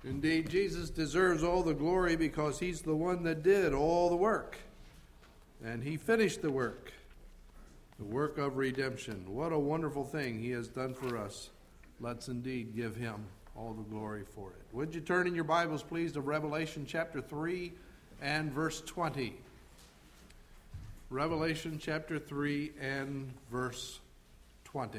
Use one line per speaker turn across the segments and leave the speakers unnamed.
Indeed, Jesus deserves all the glory because he's the one that did all the work. And he finished the work of redemption. What a wonderful thing he has done for us. Let's indeed give him all the glory for it. Would you turn in your Bibles, please, to Revelation chapter 3 and verse 20. Revelation chapter 3 and verse 20.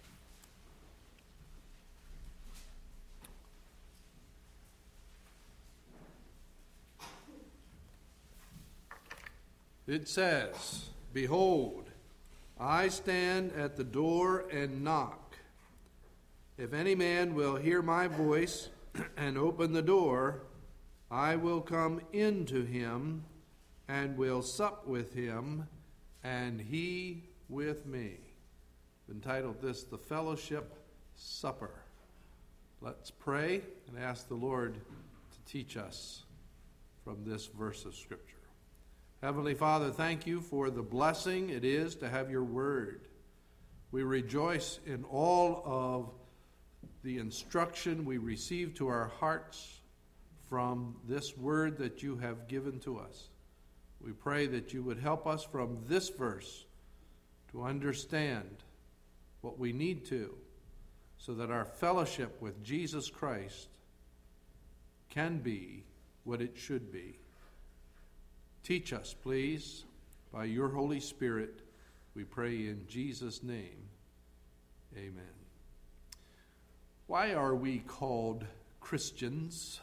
It says, "Behold, I stand at the door and knock. If any man will hear my voice and open the door, I will come into him and will sup with him, and he with me." I've entitled this, "The Fellowship Supper." Let's pray and ask the Lord to teach us from this verse of Scripture. Heavenly Father, thank you for the blessing it is to have your word. We rejoice in all of the instruction we receive to our hearts from this word that you have given to us. We pray that you would help us from this verse to understand what we need to, so that our fellowship with Jesus Christ can be what it should be. Teach us, please, by your Holy Spirit, we pray in Jesus' name. Amen. Why are we called Christians?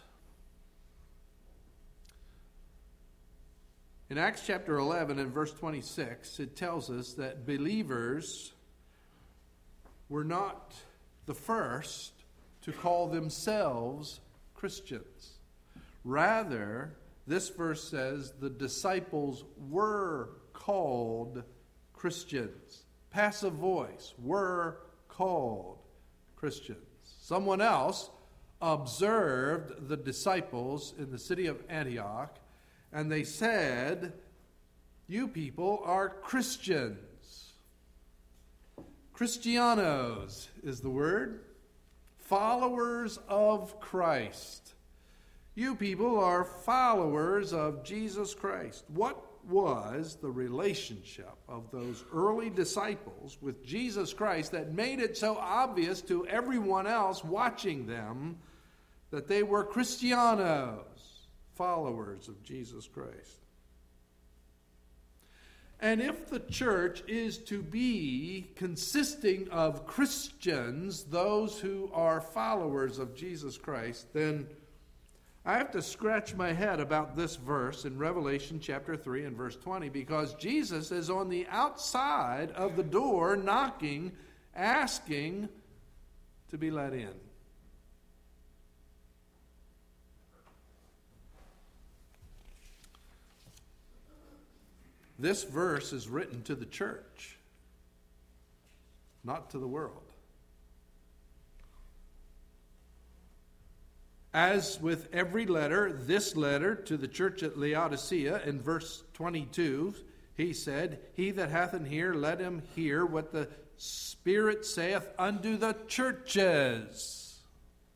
In Acts chapter 11 and verse 26, it tells us that believers were not the first to call themselves Christians. Rather, this verse says the disciples were called Christians. Passive voice, were called Christians. Someone else observed the disciples in the city of Antioch, and they said, "You people are Christians." Christianos is the word. Followers of Christ. You people are followers of Jesus Christ. What was the relationship of those early disciples with Jesus Christ that made it so obvious to everyone else watching them that they were Christianos, followers of Jesus Christ? And if the church is to be consisting of Christians, those who are followers of Jesus Christ, then I have to scratch my head about this verse in Revelation chapter 3 and verse 20, because Jesus is on the outside of the door knocking, asking to be let in. This verse is written to the church, not to the world. As with every letter, this letter to the church at Laodicea, in verse 22, he said, "He that hath an ear, let him hear what the Spirit saith unto the churches."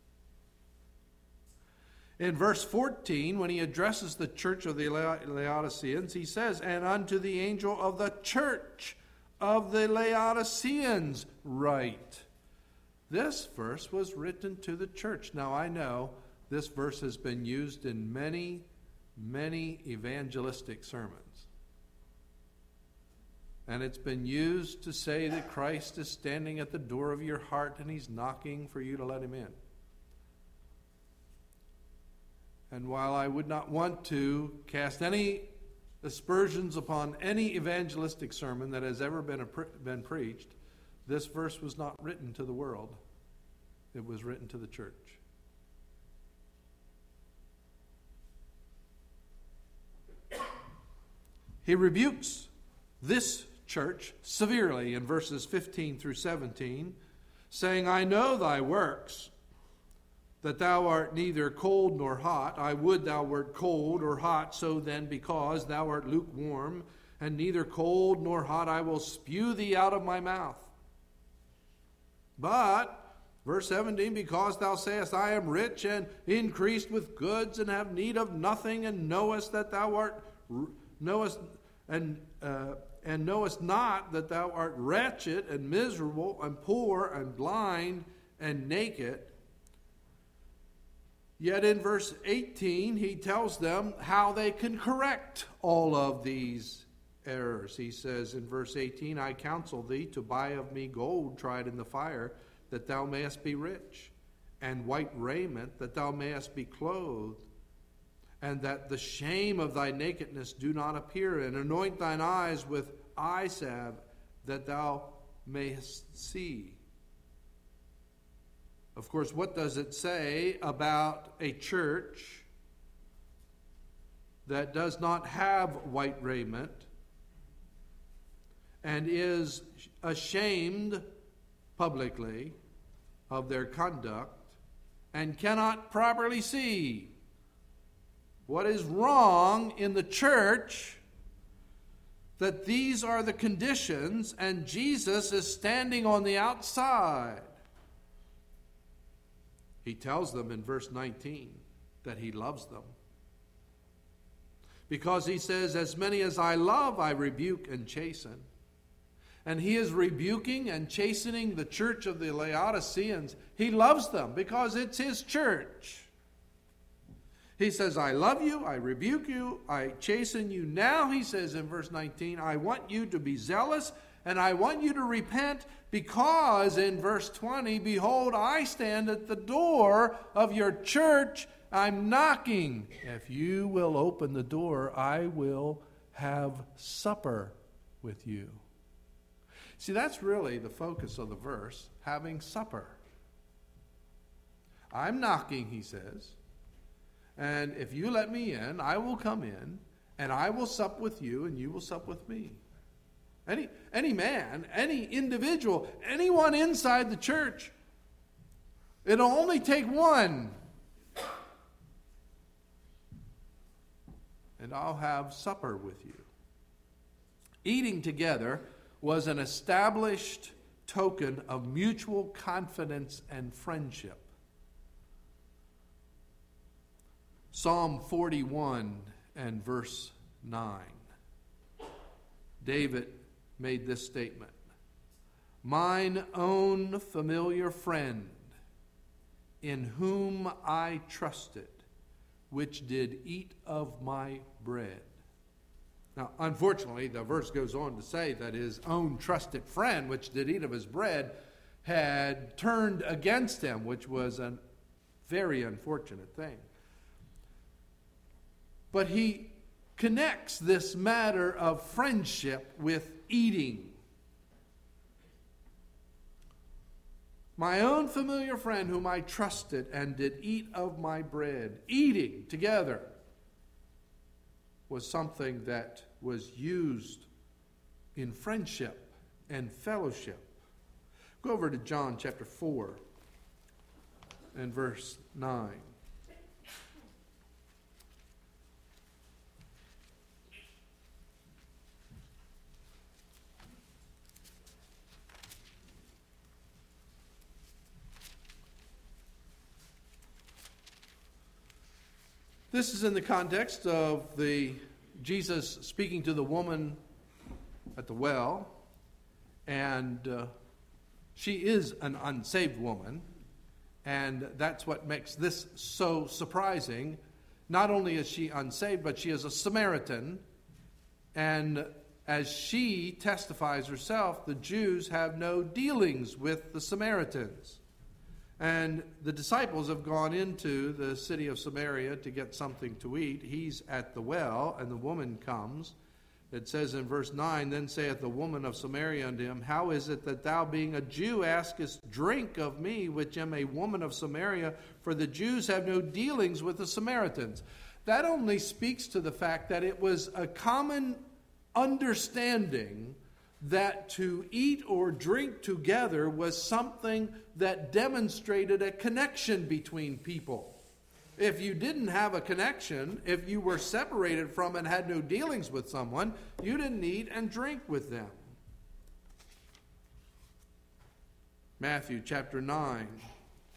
In verse 14, when he addresses the church of the Laodiceans, he says, "And unto the angel of the church of the Laodiceans write." This verse was written to the church. Now I know this verse has been used in many, many evangelistic sermons. And it's been used to say that Christ is standing at the door of your heart and he's knocking for you to let him in. And while I would not want to cast any aspersions upon any evangelistic sermon that has ever been preached, this verse was not written to the world. It was written to the church. He rebukes this church severely in verses 15 through 17, saying, "I know thy works, that thou art neither cold nor hot. I would thou wert cold or hot, so then because thou art lukewarm, and neither cold nor hot, I will spew thee out of my mouth. But Verse 17, because thou sayest, I am rich and increased with goods and have need of nothing, and knowest that thou art knowest not that thou art wretched and miserable and poor and blind and naked. Yet in verse 18, he tells them how they can correct all of these errors. He says in verse 18, I counsel thee to buy of me gold tried in the fire, that thou mayest be rich, and white raiment, that thou mayest be clothed, and that the shame of thy nakedness do not appear, and anoint thine eyes with eye salve, that thou mayest see. Of course, what does it say about a church that does not have white raiment and is ashamed publicly of their conduct and cannot properly see what is wrong in the church? That these are the conditions, and Jesus is standing on the outside. He tells them in verse 19 that he loves them. Because he says, as many as I love, I rebuke and chasten. And he is rebuking and chastening the church of the Laodiceans. He loves them because it's his church. He says, I love you, I rebuke you, I chasten you. Now, he says in verse 19, I want you to be zealous and I want you to repent, because in verse 20, behold, I stand at the door of your church. I'm knocking. If you will open the door, I will have supper with you. See, that's really the focus of the verse, having supper. I'm knocking, he says, and if you let me in, I will come in, and I will sup with you, and you will sup with me. Any man, any individual, anyone inside the church, it'll only take one, and I'll have supper with you. Eating together was an established token of mutual confidence and friendship. Psalm 41 and verse 9. David made this statement. Mine own familiar friend, in whom I trusted, which did eat of my bread. Now, unfortunately, the verse goes on to say that his own trusted friend, which did eat of his bread, had turned against him, which was a very unfortunate thing. But he connects this matter of friendship with eating. My own familiar friend whom I trusted and did eat of my bread. Eating together was something that was used in friendship and fellowship. Go over to John chapter 4 and verse 9. This is in the context of Jesus speaking to the woman at the well, and she is an unsaved woman, and that's what makes this so surprising. Not only is she unsaved, but she is a Samaritan, and as she testifies herself, the Jews have no dealings with the Samaritans. And the disciples have gone into the city of Samaria to get something to eat. He's at the well, and the woman comes. It says in verse 9, Then saith the woman of Samaria unto him, How is it that thou, being a Jew, askest drink of me, which am a woman of Samaria? For the Jews have no dealings with the Samaritans. That only speaks to the fact that it was a common understanding that to eat or drink together was something that demonstrated a connection between people. If you didn't have a connection, if you were separated from and had no dealings with someone, you didn't eat and drink with them. Matthew chapter 9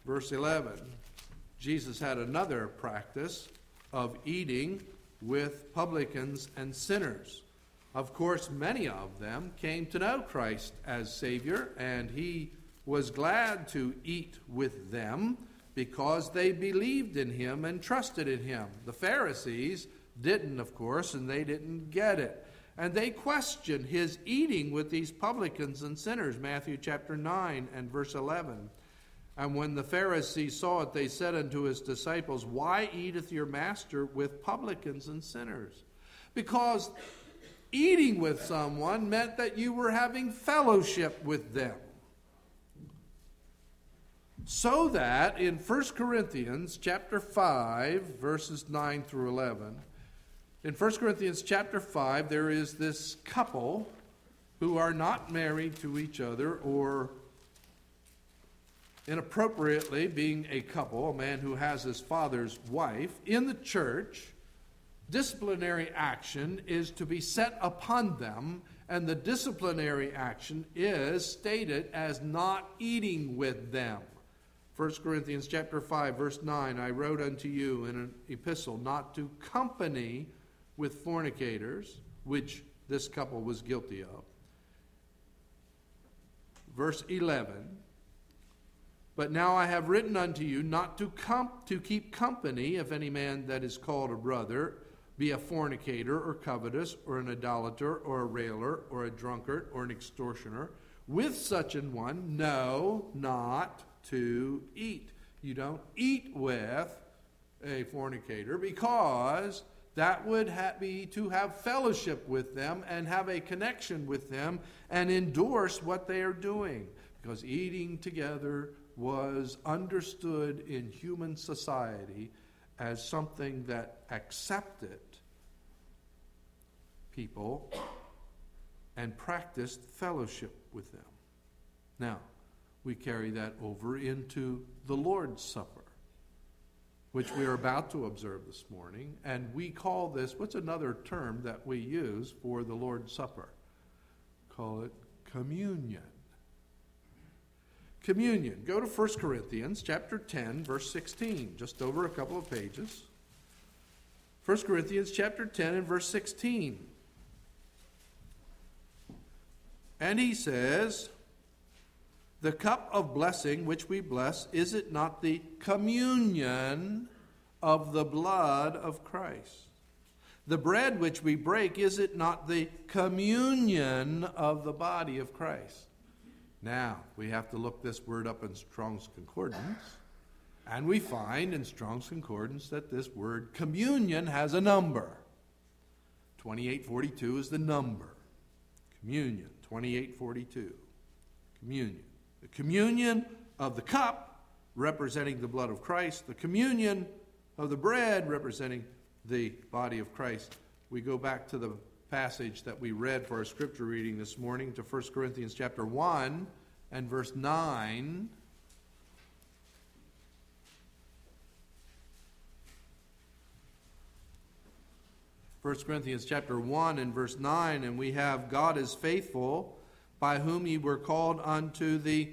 Verse 11, Jesus had another practice of eating with publicans and sinners. Of course, many of them came to know Christ as Savior, and he was glad to eat with them because they believed in him and trusted in him. The Pharisees didn't, of course, and they didn't get it. And they questioned his eating with these publicans and sinners, Matthew chapter 9 and verse 11. And when the Pharisees saw it, they said unto his disciples, Why eateth your master with publicans and sinners? Because eating with someone meant that you were having fellowship with them. So that in 1 Corinthians chapter 5, verses 9 through 11, in 1 Corinthians chapter 5, there is this couple who are not married to each other, or inappropriately being a couple, a man who has his father's wife. In the church, disciplinary action is to be set upon them, and the disciplinary action is stated as not eating with them. 1 Corinthians chapter 5, verse 9, I wrote unto you in an epistle not to company with fornicators, which this couple was guilty of. Verse 11, but now I have written unto you not to keep company, if any man that is called a brother be a fornicator, or covetous, or an idolater, or a railer, or a drunkard, or an extortioner. With such an one, no, not to eat. You don't eat with a fornicator, because that would be to have fellowship with them and have a connection with them and endorse what they are doing. Because eating together was understood in human society as something that accepted people and practiced fellowship with them. Now, we carry that over into the Lord's Supper, which we are about to observe this morning, and we call this, what's another term that we use for the Lord's Supper? Call it communion. Communion. Go to 1 Corinthians chapter 10, verse 16, just over a couple of pages. 1 Corinthians chapter 10 and verse 16. And he says, the cup of blessing which we bless, is it not the communion of the blood of Christ? The bread which we break, is it not the communion of the body of Christ? Now, we have to look this word up in Strong's Concordance, and we find in Strong's Concordance that this word communion has a number. 2842 is the number. Communion, 2842. Communion. The communion of the cup, representing the blood of Christ. The communion of the bread, representing the body of Christ. We go back to the passage that we read for our scripture reading this morning, to 1 Corinthians chapter 1 and verse 9. First Corinthians chapter 1 and verse 9, and we have, God is faithful, by whom ye were called unto the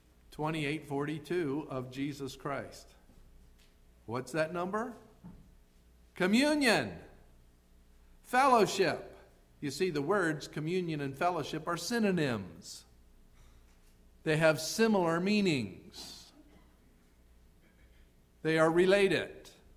2842 of Jesus Christ. What's that number? Communion. Fellowship. You see, the words communion and fellowship are synonyms. They have similar meanings. They are related.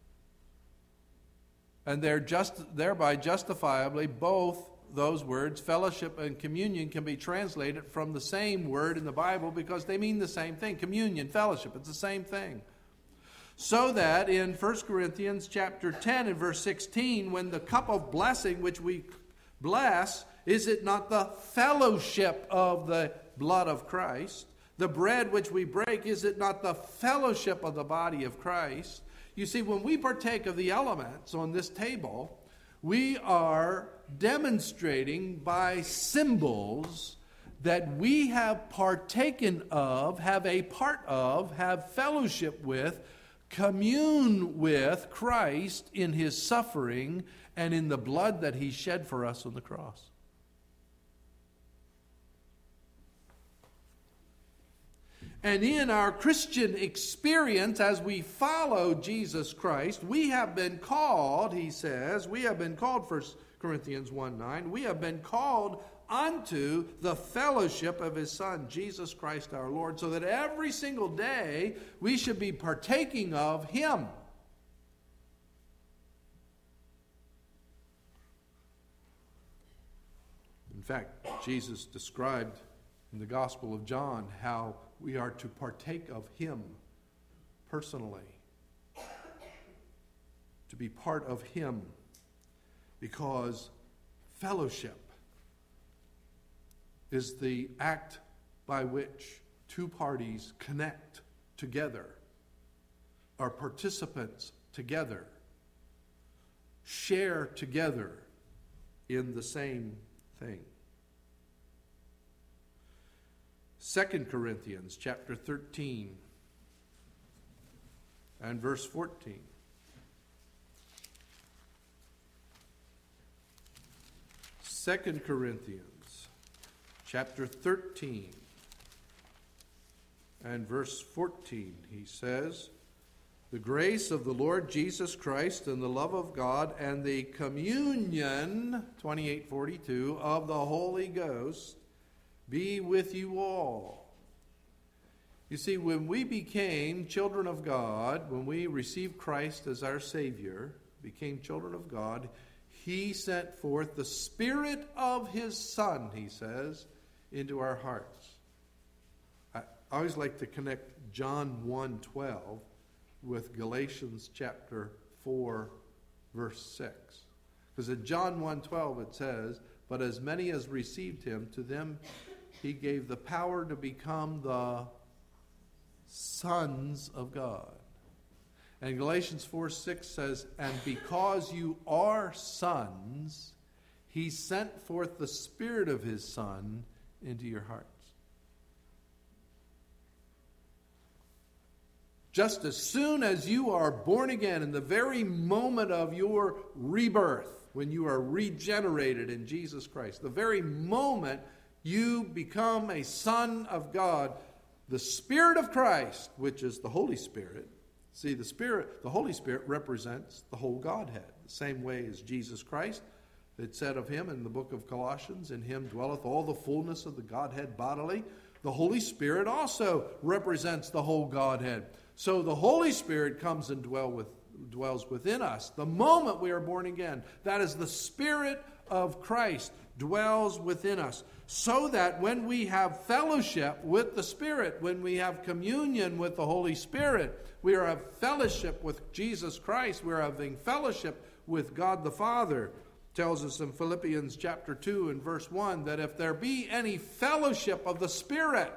And they're thereby justifiably both those words, fellowship and communion, can be translated from the same word in the Bible because they mean the same thing. Communion, fellowship, it's the same thing. So that in 1 Corinthians chapter 10 and verse 16, when the cup of blessing which we bless, is it not the fellowship of the blood of Christ? The bread which we break, is it not the fellowship of the body of Christ? You see, when we partake of the elements on this table, we are demonstrating by symbols that we have partaken of, have a part of, have fellowship with, commune with Christ in his suffering and in the blood that he shed for us on the cross. And in our Christian experience, as we follow Jesus Christ, we have been called, he says, 1 Corinthians 1:9, we have been called unto the fellowship of his Son, Jesus Christ our Lord, so that every single day we should be partaking of him. In fact, Jesus described in the Gospel of John how we are to partake of him personally, to be part of him, because fellowship is the act by which two parties connect together, are participants together, share together in the same thing. 2 Corinthians chapter 13 and verse 14. 2 Corinthians chapter 13 and verse 14, he says, "The grace of the Lord Jesus Christ and the love of God and the communion," 28:42, "of the Holy Ghost be with you all." You see, when we became children of God, when we received Christ as our Savior, became children of God, he sent forth the Spirit of his Son, he says, into our hearts. I always like to connect John 1:12 with Galatians chapter 4, verse 6. Because in John 1:12 it says, "But as many as received him, to them he gave the power to become the sons of God." And Galatians 4:6 says, "And because you are sons, he sent forth the Spirit of his Son into your hearts." Just as soon as you are born again, in the very moment of your rebirth, when you are regenerated in Jesus Christ, the very moment you become a son of God, the Spirit of Christ, which is the Holy Spirit. See, the Holy Spirit represents the whole Godhead, the same way as Jesus Christ. It said of him in the book of Colossians, "In him dwelleth all the fullness of the Godhead bodily." The Holy Spirit also represents the whole Godhead. So the Holy Spirit comes and dwells within us the moment we are born again. That is, the Spirit of Christ dwells within us, so that when we have fellowship with the Spirit, when we have communion with the Holy Spirit, we are having fellowship with Jesus Christ, we are having fellowship with God the Father. It tells us in Philippians chapter 2 and verse 1 that if there be any fellowship of the Spirit,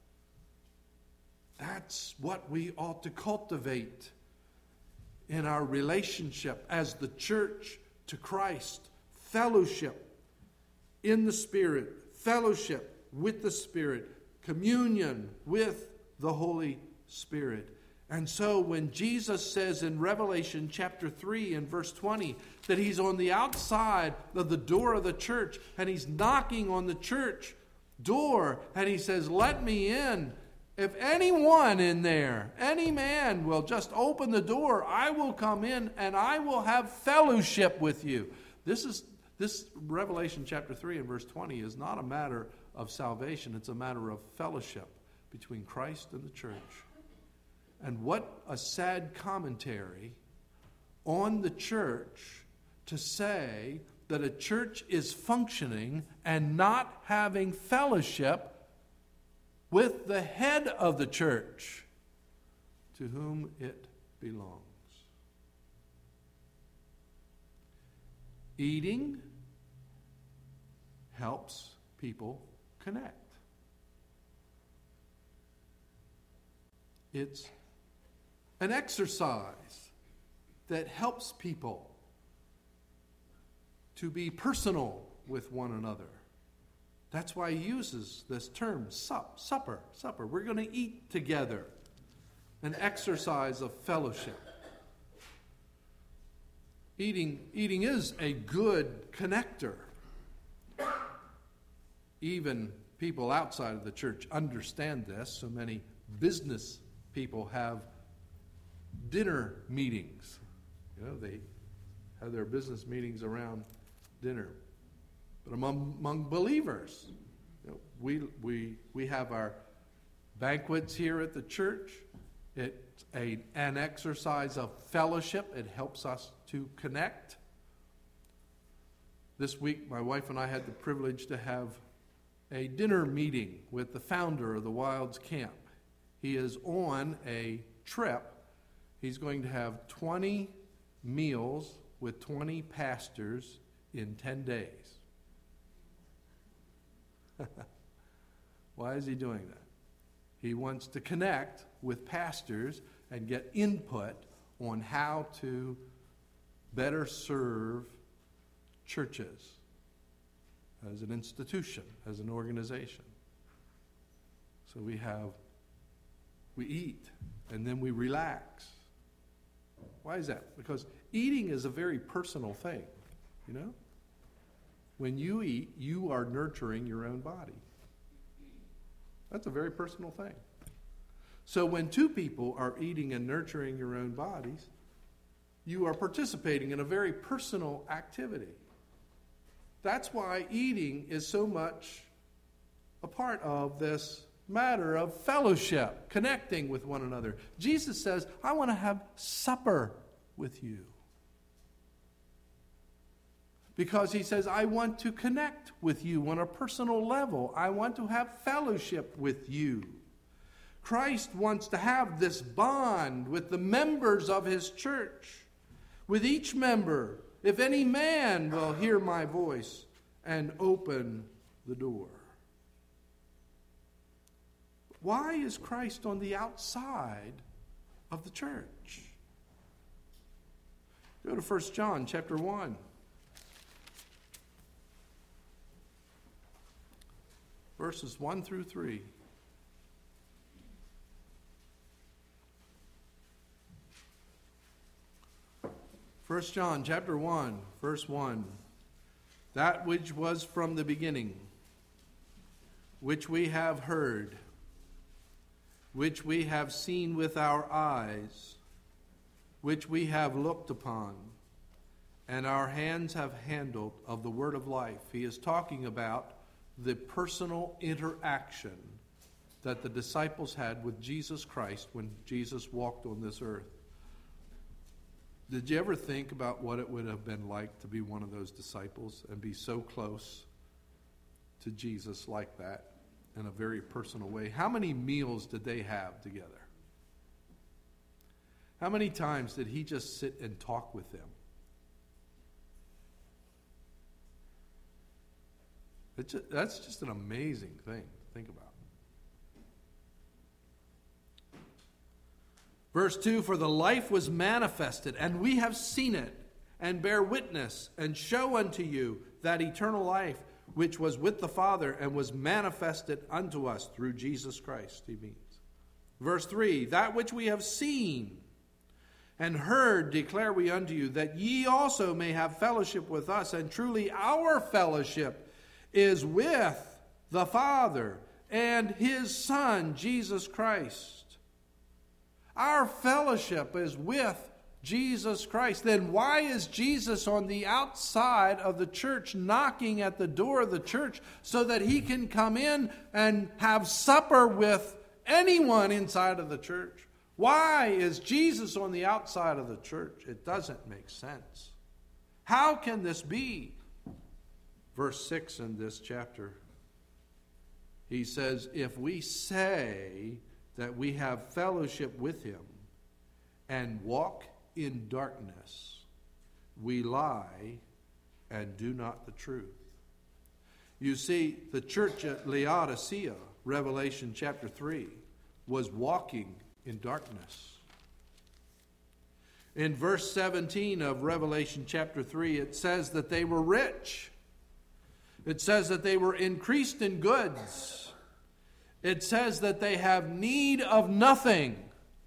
that's what we ought to cultivate in our relationship as the church to Christ. Fellowship in the Spirit, fellowship with the Spirit, communion with the Holy Spirit. And so when Jesus says in Revelation chapter 3 and verse 20 that he's on the outside of the door of the church and he's knocking on the church door and he says, "Let me in. If anyone in there, any man will just open the door, I will come in and I will have fellowship with you." This Revelation chapter 3 and verse 20 is not a matter of salvation. It's a matter of fellowship between Christ and the church. And what a sad commentary on the church to say that a church is functioning and not having fellowship with the head of the church, to whom it belongs. Eating helps people connect. It's an exercise that helps people to be personal with one another. That's why he uses this term, supper. We're going to eat together. An exercise of fellowship. Eating is a good connector. Even people outside of the church understand this. So many business people have dinner meetings. They have their business meetings around dinner. But among believers, we have our banquets here at the church. It's an exercise of fellowship. It helps us to connect. This week, my wife and I had the privilege to have a dinner meeting with the founder of the Wilds Camp. He is on a trip. He's going to have 20 meals with 20 pastors in 10 days. Why is he doing that? He wants to connect with pastors and get input on how to better serve churches as an institution, as an organization. So we eat and then we relax. Why is that? Because eating is a very personal thing, When you eat, you are nurturing your own body. That's a very personal thing. So when two people are eating and nurturing your own bodies, you are participating in a very personal activity. That's why eating is so much a part of this matter of fellowship, connecting with one another. Jesus says, I want to have supper with you. Because he says, I want to connect with you on a personal level. I want to have fellowship with you. Christ wants to have this bond with the members of his church. With each member, if any man will hear my voice and open the door. Why is Christ on the outside of the church? Go to 1 John chapter 1. Verses 1 through 3. First John chapter 1, verse 1. That which was from the beginning, which we have heard, which we have seen with our eyes, which we have looked upon, and our hands have handled of the word of life. He is talking about the personal interaction that the disciples had with Jesus Christ when Jesus walked on this earth. Did you ever think about what it would have been like to be one of those disciples and be so close to Jesus like that in a very personal way? How many meals did they have together? How many times did he just sit and talk with them? That's just an amazing thing to think about. Verse 2, for the life was manifested, and we have seen it, and bear witness, and show unto you that eternal life which was with the Father, and was manifested unto us through Jesus Christ, he means. Verse 3, that which we have seen and heard declare we unto you, that ye also may have fellowship with us, and truly our fellowship is with the Father and his Son, Jesus Christ. Our fellowship is with Jesus Christ. Then why is Jesus on the outside of the church, knocking at the door of the church so that he can come in and have supper with anyone inside of the church? Why is Jesus on the outside of the church? It doesn't make sense. How can this be? Verse 6 in this chapter, he says, if we say that we have fellowship with him and walk in darkness, we lie and do not the truth. You see, the church at Laodicea, Revelation chapter 3, was walking in darkness. In verse 17 of Revelation chapter 3, it says that they were rich. It says that they were increased in goods. It says that they have need of nothing.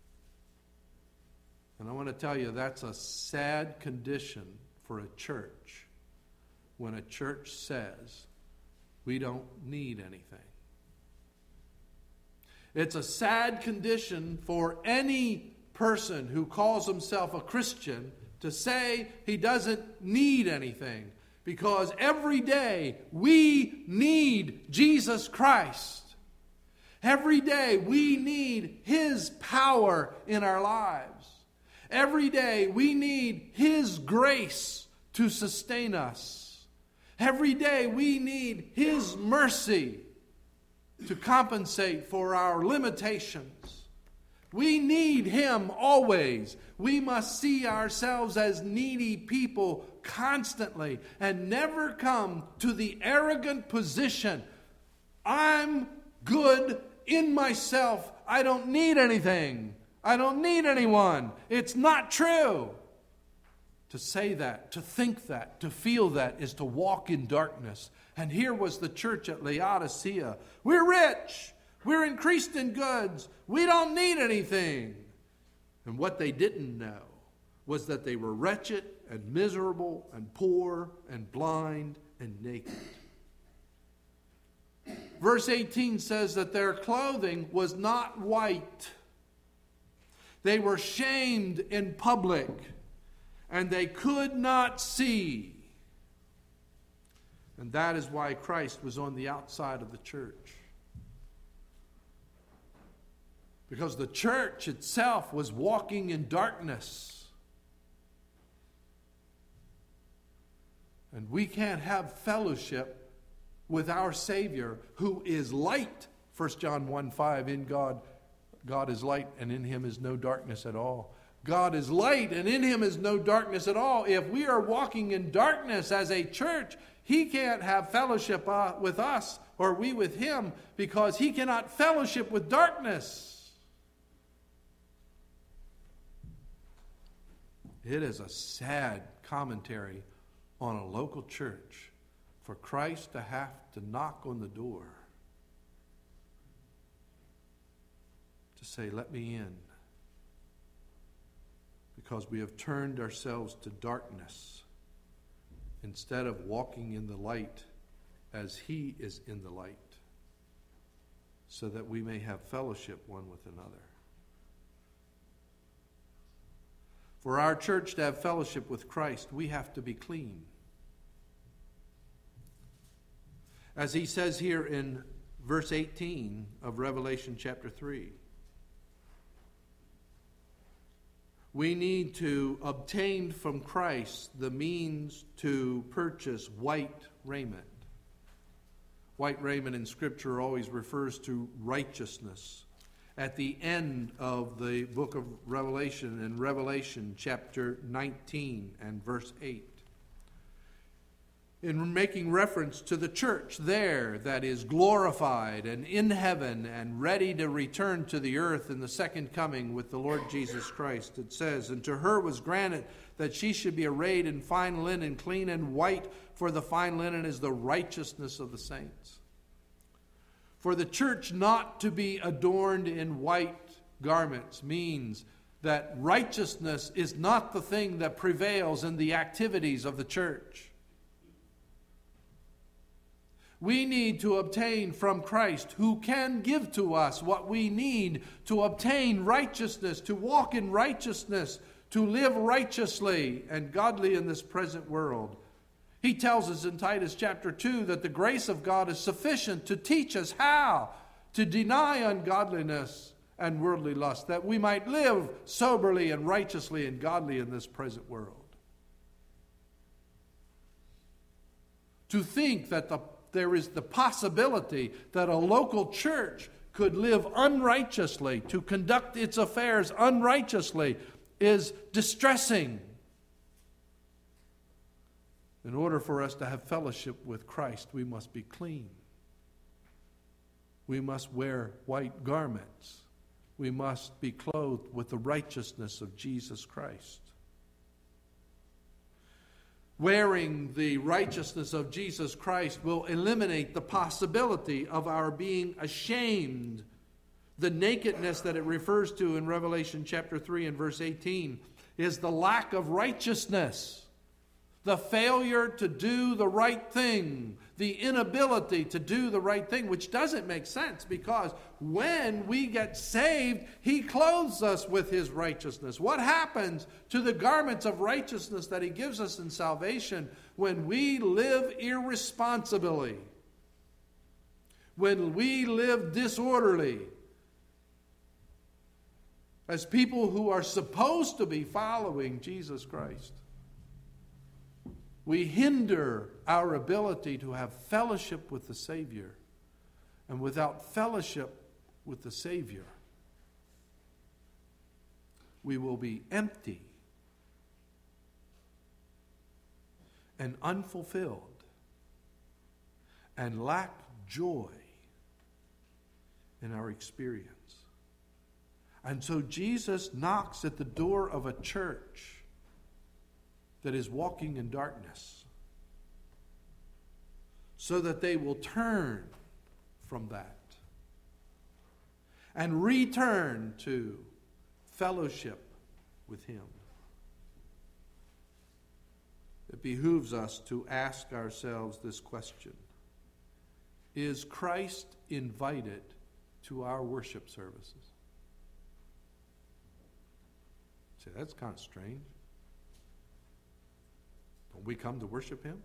And I want to tell you, that's a sad condition for a church when a church says we don't need anything. It's a sad condition for any person who calls himself a Christian to say he doesn't need anything, because every day we need Jesus Christ. Every day we need His power in our lives. Every day we need His grace to sustain us. Every day we need His mercy to compensate for our limitations. We need Him always. We must see ourselves as needy people constantly and never come to the arrogant position, I'm good in myself. I don't need anything. I don't need anyone. It's not true. To say that, to think that, to feel that is to walk in darkness. And here was the church at Laodicea. We're rich. We're increased in goods. We don't need anything. And what they didn't know was that they were wretched and miserable and poor and blind and naked. Verse 18 says that their clothing was not white. They were shamed in public, and they could not see. And that is why Christ was on the outside of the church. Because the church itself was walking in darkness. And we can't have fellowship with our Savior, who is light. 1 John 1:5, in God is light, and in Him is no darkness at all. God is light, and in Him is no darkness at all. If we are walking in darkness as a church, He can't have fellowship with us, or we with Him, because He cannot fellowship with darkness. It is a sad commentary on a local church for Christ to have to knock on the door to say, let me in. Because we have turned ourselves to darkness instead of walking in the light as He is in the light, so that we may have fellowship one with another. For our church to have fellowship with Christ, we have to be clean. As He says here in verse 18 of Revelation chapter 3, we need to obtain from Christ the means to purchase white raiment. White raiment in Scripture always refers to righteousness. At the end of the book of Revelation, in Revelation chapter 19 and verse 8, in making reference to the church there that is glorified and in heaven and ready to return to the earth in the second coming with the Lord Jesus Christ, it says, and to her was granted that she should be arrayed in fine linen, clean and white, for the fine linen is the righteousness of the saints. For the church not to be adorned in white garments means that righteousness is not the thing that prevails in the activities of the church. We need to obtain from Christ, who can give to us what we need to obtain righteousness, to walk in righteousness, to live righteously and godly in this present world. He tells us in Titus chapter 2 that the grace of God is sufficient to teach us how to deny ungodliness and worldly lust, that we might live soberly and righteously and godly in this present world. To think that there is the possibility that a local church could live unrighteously, to conduct its affairs unrighteously, is distressing. In order for us to have fellowship with Christ, we must be clean. We must wear white garments. We must be clothed with the righteousness of Jesus Christ. Wearing the righteousness of Jesus Christ will eliminate the possibility of our being ashamed. The nakedness that it refers to in Revelation chapter 3 and verse 18 is the lack of righteousness. The failure to do the right thing, the inability to do the right thing, which doesn't make sense because when we get saved, He clothes us with His righteousness. What happens to the garments of righteousness that He gives us in salvation when we live irresponsibly? When we live disorderly? As people who are supposed to be following Jesus Christ. We hinder our ability to have fellowship with the Savior. And without fellowship with the Savior, we will be empty and unfulfilled and lack joy in our experience. And so Jesus knocks at the door of a church that is walking in darkness, so that they will turn from that and return to fellowship with Him. It behooves us to ask ourselves this question: is Christ invited to our worship services? See, that's kind of strange. Don't we come to worship Him?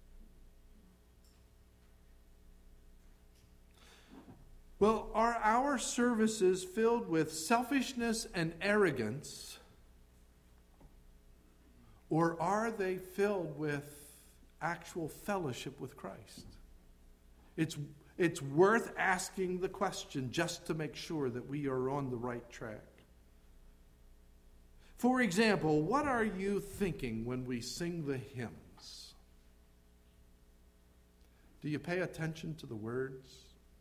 Well, are our services filled with selfishness and arrogance, or are they filled with actual fellowship with Christ? It's worth asking the question just to make sure that we are on the right track. For example, what are you thinking when we sing the hymns? Do you pay attention to the words?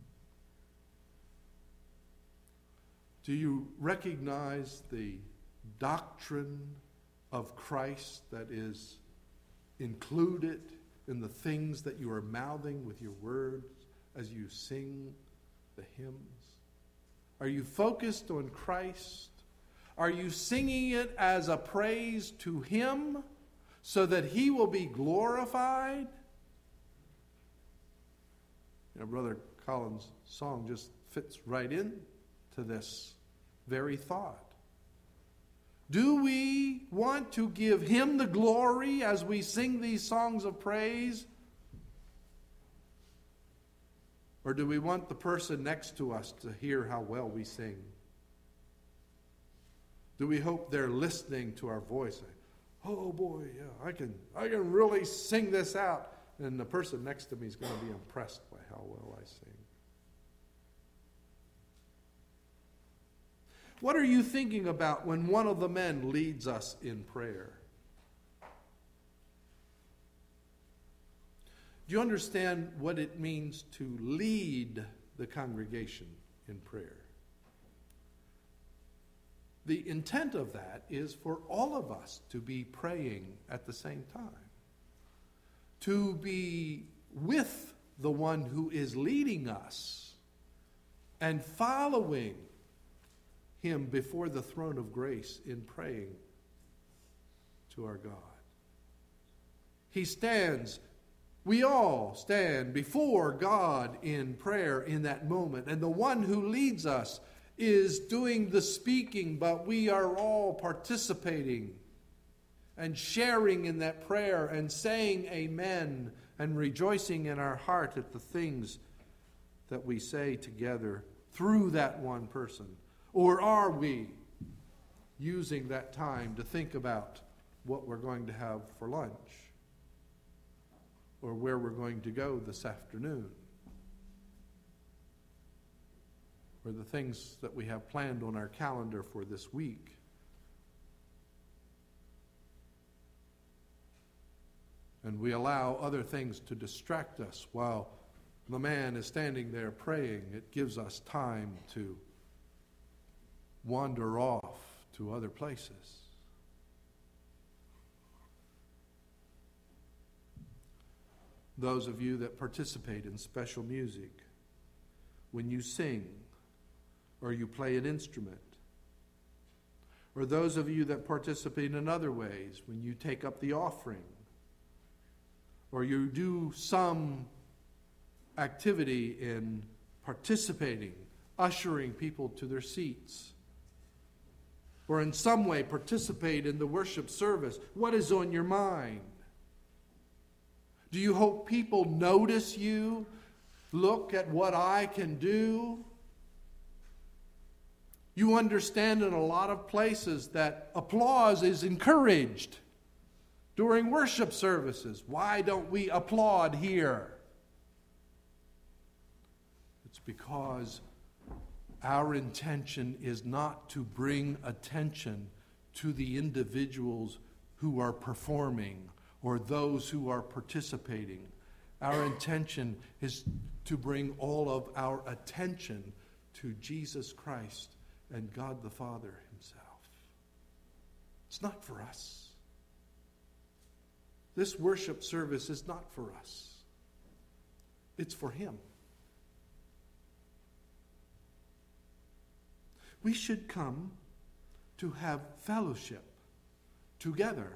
Do you recognize the doctrine of Christ that is included in the things that you are mouthing with your words as you sing the hymns? Are you focused on Christ? Are you singing it as a praise to Him so that He will be glorified? You know, Brother Collins' song just fits right into this very thought. Do we want to give Him the glory as we sing these songs of praise? Or do we want the person next to us to hear how well we sing? Do we hope they're listening to our voice? Oh boy, yeah, I can really sing this out. And the person next to me is going to be impressed by how well I sing. What are you thinking about when one of the men leads us in prayer? Do you understand what it means to lead the congregation in prayer? The intent of that is for all of us to be praying at the same time. To be with the one who is leading us and following Him before the throne of grace in praying to our God. He stands, we all stand before God in prayer in that moment. And the one who leads us is doing the speaking, but we are all participating and sharing in that prayer and saying amen and rejoicing in our heart at the things that we say together through that one person. Or are we using that time to think about what we're going to have for lunch or where we're going to go this afternoon? Or the things that we have planned on our calendar for this week. And we allow other things to distract us while the man is standing there praying. It gives us time to wander off to other places. Those of you that participate in special music, when you sing, or you play an instrument. Or those of you that participate in other ways, when you take up the offering, or you do some activity in participating, ushering people to their seats, or in some way participate in the worship service, what is on your mind? Do you hope people notice you? Look at what I can do? You understand in a lot of places that applause is encouraged during worship services. Why don't we applaud here? It's because our intention is not to bring attention to the individuals who are performing or those who are participating. Our intention is to bring all of our attention to Jesus Christ and God the Father himself. It's not for us. This worship service is not for us. It's for him. We should come to have fellowship together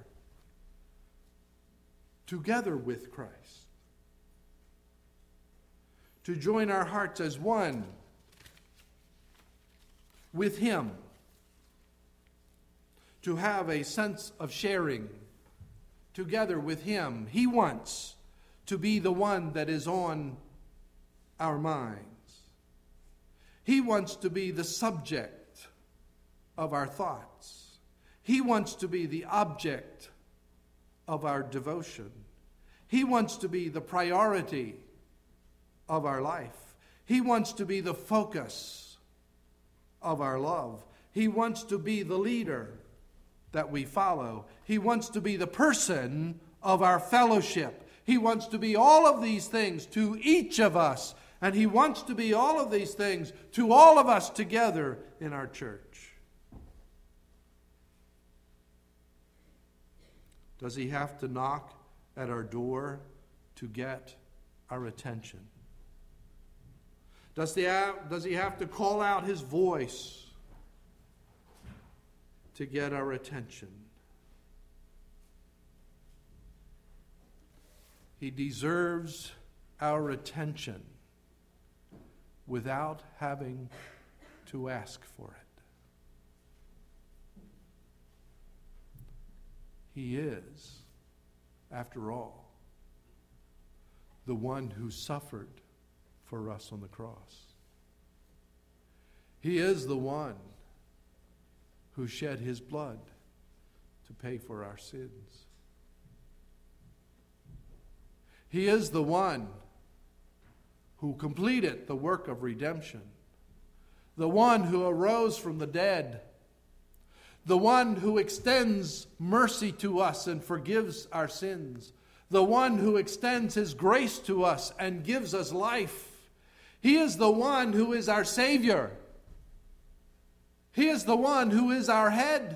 with Christ. To join our hearts as one with him. To have a sense of sharing together with him. He wants to be the one that is on our minds. He wants to be the subject of our thoughts. He wants to be the object of our devotion. He wants to be the priority of our life. He wants to be the focus of our love. He wants to be the leader that we follow. He wants to be the person of our fellowship. He wants to be all of these things to each of us. And he wants to be all of these things to all of us together in our church. Does he have to knock at our door to get our attention? Does he have to call out his voice to get our attention? He deserves our attention without having to ask for it. He is, after all, the one who suffered for us on the cross. He is the one who shed his blood to pay for our sins. He is the one who completed the work of redemption, the one who arose from the dead, the one who extends mercy to us and forgives our sins, the one who extends his grace to us and gives us life. He is the one who is our Savior. He is the one who is our head.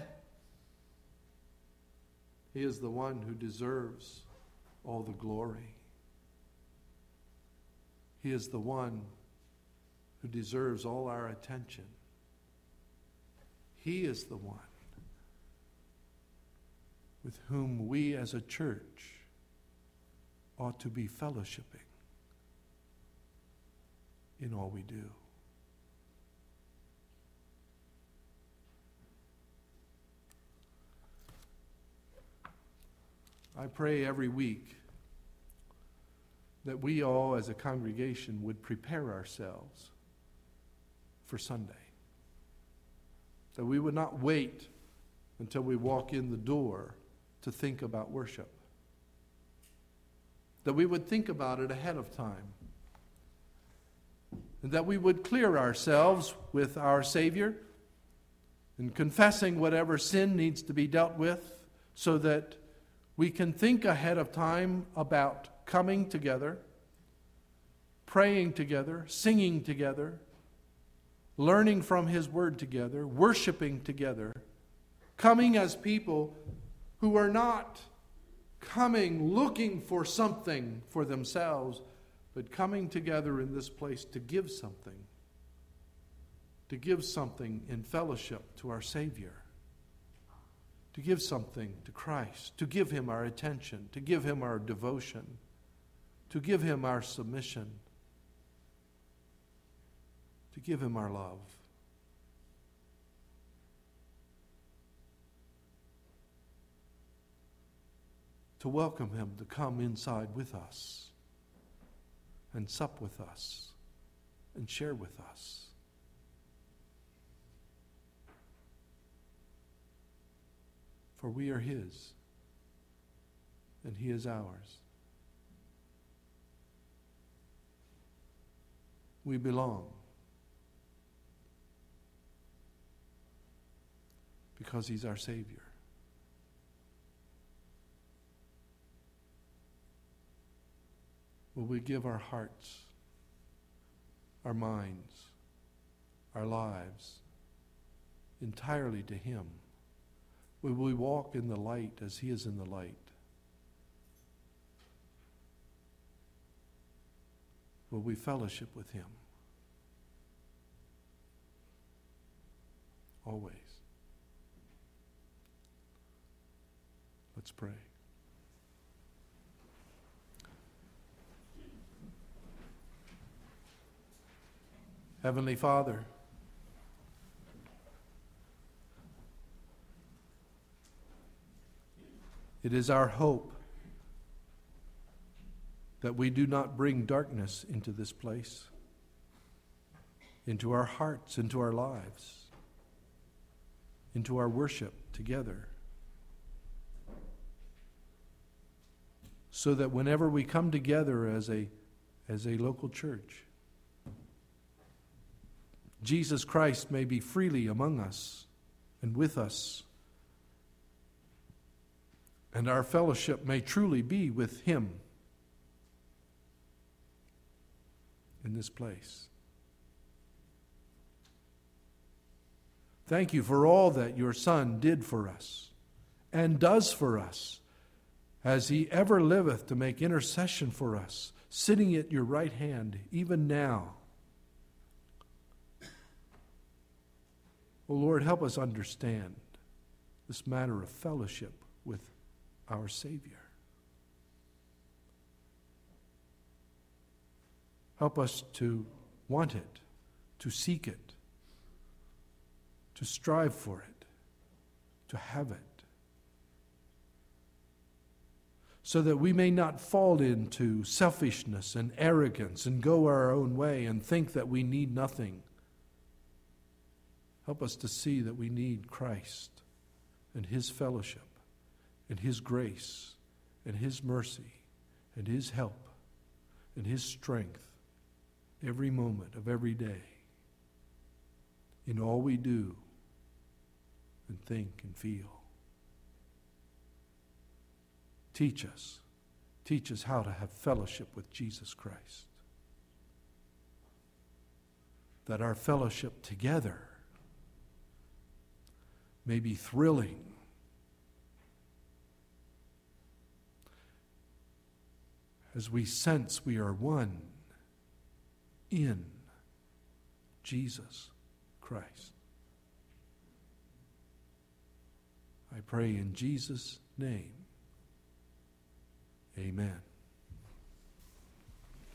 He is the one who deserves all the glory. He is the one who deserves all our attention. He is the one with whom we as a church ought to be fellowshipping in all we do. I pray every week that we all as a congregation would prepare ourselves for Sunday. That we would not wait until we walk in the door to think about worship. That we would think about it ahead of time. And that we would clear ourselves with our Savior and confessing whatever sin needs to be dealt with so that we can think ahead of time about coming together, praying together, singing together, learning from his word together, worshiping together, coming as people who are not coming looking for something for themselves, but coming together in this place to give something in fellowship to our Savior, to give something to Christ, to give him our attention, to give him our devotion, to give him our submission, to give him our love. To welcome him to come inside with us and sup with us and share with us. For we are his and he is ours. We belong because he's our Savior. Will we give our hearts, our minds, our lives entirely to him? Will we walk in the light as he is in the light? Will we fellowship with him? Always. Let's pray. Heavenly Father, it is our hope that we do not bring darkness into this place, into our hearts, into our lives, into our worship together, so that whenever we come together as a local church, Jesus Christ may be freely among us and with us, and our fellowship may truly be with him in this place. Thank you for all that your Son did for us and does for us, as he ever liveth to make intercession for us, sitting at your right hand even now. Oh Lord, help us understand this matter of fellowship with our Savior. Help us to want it, to seek it, to strive for it, to have it, so that we may not fall into selfishness and arrogance and go our own way and think that we need nothing. Help us to see that we need Christ and his fellowship and his grace and his mercy and his help and his strength every moment of every day, in all we do and think and feel. Teach us how to have fellowship with Jesus Christ, that our fellowship together may be thrilling, as we sense we are one in Jesus Christ. I pray in Jesus' name. Amen.